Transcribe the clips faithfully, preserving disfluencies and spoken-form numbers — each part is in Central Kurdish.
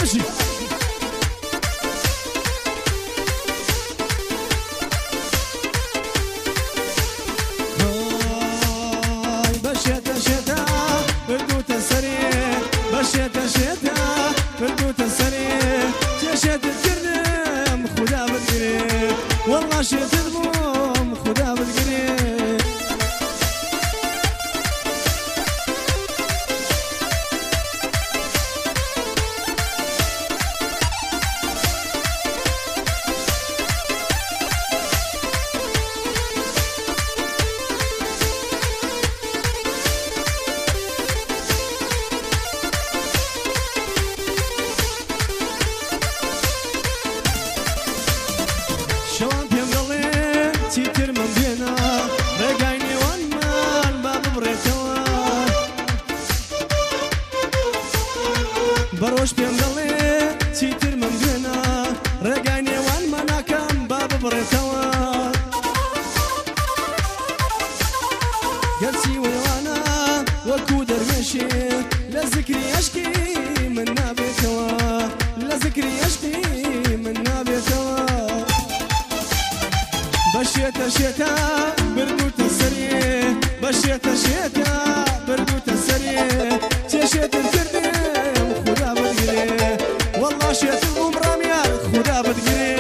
باشی بشێتە شێتە بردووتە سەرێ بەشێتە شێتە بردووتە سەرێ کێشێتت کردم خوددا بگرێ وەڵڵا شێتت بووم خوددا بگرێ شەوان پێم دەڵێ چیتر من بێنە ڕێگای نێوانمان با ببڕێتەوە بەڕۆژ پێم دەڵێ چیتر من بێنە ڕێگای نێوانمان ناکەم با ببڕێتەوە گەرچی وێوانە وەکو دەروێشێ لە زیکری عەشقی من نابێتەوە لە زیکری عەشقی من نابێتەوە بشيتە شێتە بردووتە سەرێ بەشێتە شێتە بردووتە سەرێ چێشێتت کردم خوددا بگرێ وەڵڵا شێتم بووم ڕامیار خوددا بگرێ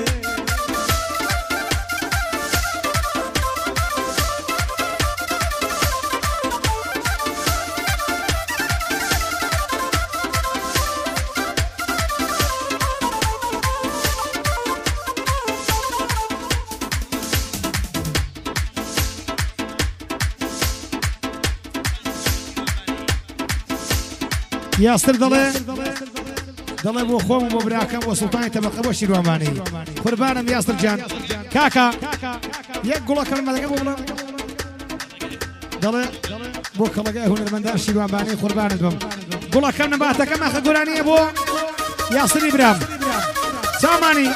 یاسر دەڵێ دەڵێ بۆ خۆم و بۆ براکەم بۆ سوڵتانی تەبەقە بۆ شیروانبانی قوربانم یاسر جان کاکا یەک گوڵەکەم مەدەگە بۆ بڵێم دەڵێ بۆ کەڵەگای هونەرمەندان شیروانبانی قوربانت بم گوڵەکەم نەباتەکەم ئەخە گۆرانیە بۆ یاسری برام سامانی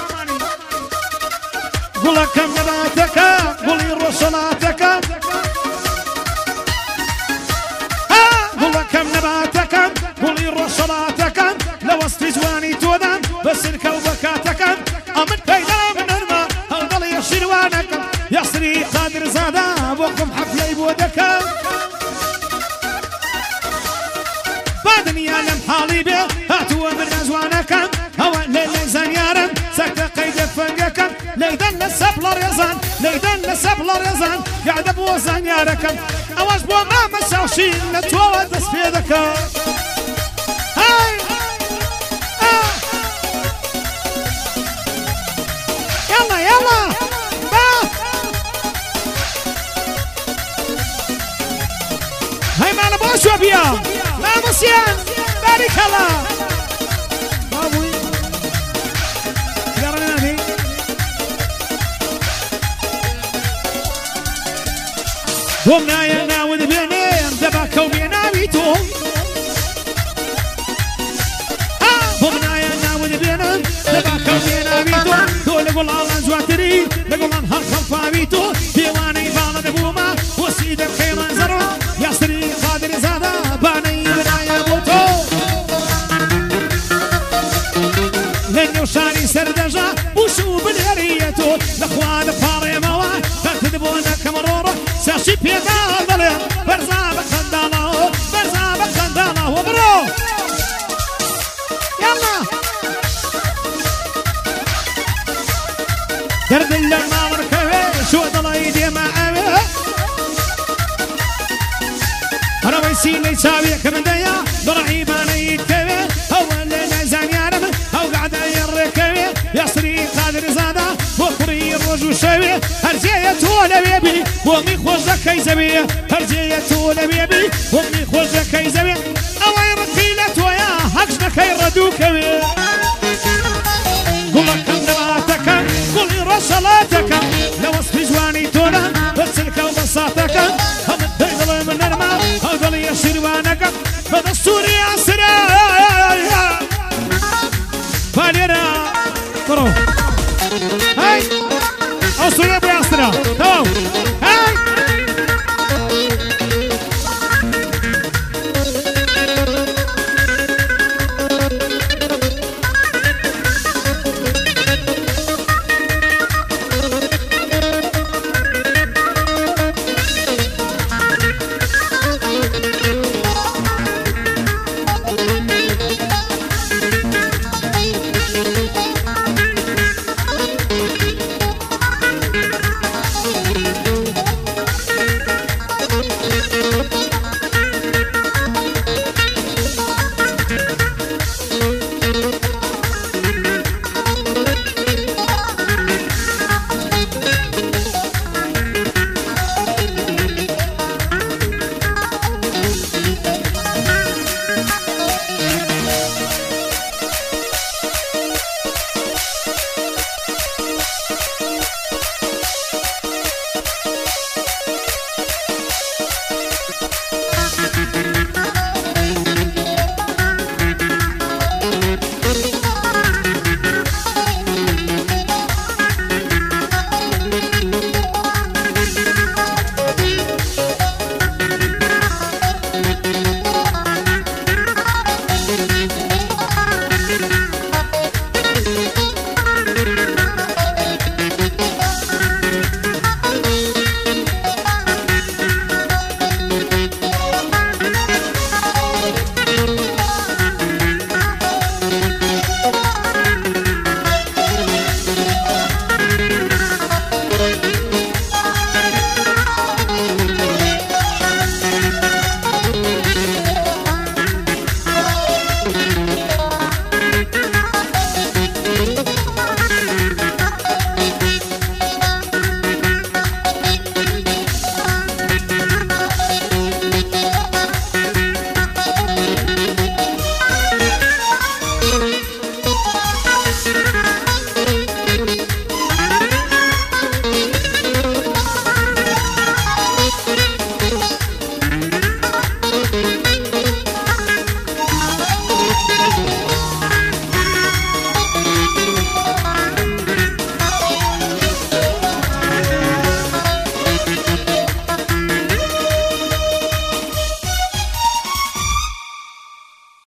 گوڵەکەم نەباتەکە گوڵی ڕۆژەڵاتەکە گوڵەکەم نەباتەکەم گوڵی ڕۆژەڵاتەکەم لە وەستی جوانی تۆدان بە سرکە و بە کاتەکەم ئەمن پەیدا بنەرمە هەڵدەڵی شیروانەکەم یاسری قادرزادە بۆ خۆم حەفلەی بۆ دەکەم با دنیا لەم حاڵی بێ هاتووە برە جوانەکەم ئەوە لێ لێ زانیارم سەکتە قەیدە فەنگەکەم لەیدەن لە سەپڵە ڕێزان لەیدەن لە سەپڵە ڕێزان یادە بۆ زانیارەکەم ئەوەش بۆ مامە چاوشین لە تۆوە دەست پێ دەکەم یاڵا یاڵا با هەیمانە بۆ شوە بیا مامۆسیان باریکەڵا بابووی گەڕێنانی بۆم نایە ناود بێنێم دەبا کەومێ ناوی تۆ بۆم نایە ناود بێنم دەبا کەومێ ناوی تۆ تۆ لە گوڵاڵان جواتری لە گوڵان هەر خەڵفاوی تۆ پێوانەی باڵە دەبوومە بۆسی دەرخەیڵان زەڕۆ یاسری قادری زادە بانەی بنایە بۆ تۆ لە نێوشانی سەردەژە بوش و بنێریە تۆ لەخوا دەپاڕێمەوە کاتت بۆ نەکەم ڕۆڕە ساشی پێدا دەڵێ بەرزا بە خەنداڵەوە بەرزا بە خەنداڵەوە بڕۆ یاڵا دەردن لە ماڵڕکەوێ شۆ دەڵی دێمە ئەوێ هەرەوەی سینەی چاویە کە مندەیە بڕعیبانەیت کەوێ ئەوە لێ نەزانیارم ئەو گعدای ڕێکەوێ یاسری قادرزادە بۆ کوڕی ڕۆژ و شەوێ هەرجێیە تۆ لەوێبی بۆمی خۆش دەکەی زەوێ هەرجێیە تۆ لەوێبی بۆمی خۆش دەکەی زەوێ ئەوەی ڕقی لە تۆیە هەکش نەکەی ڕەدووکە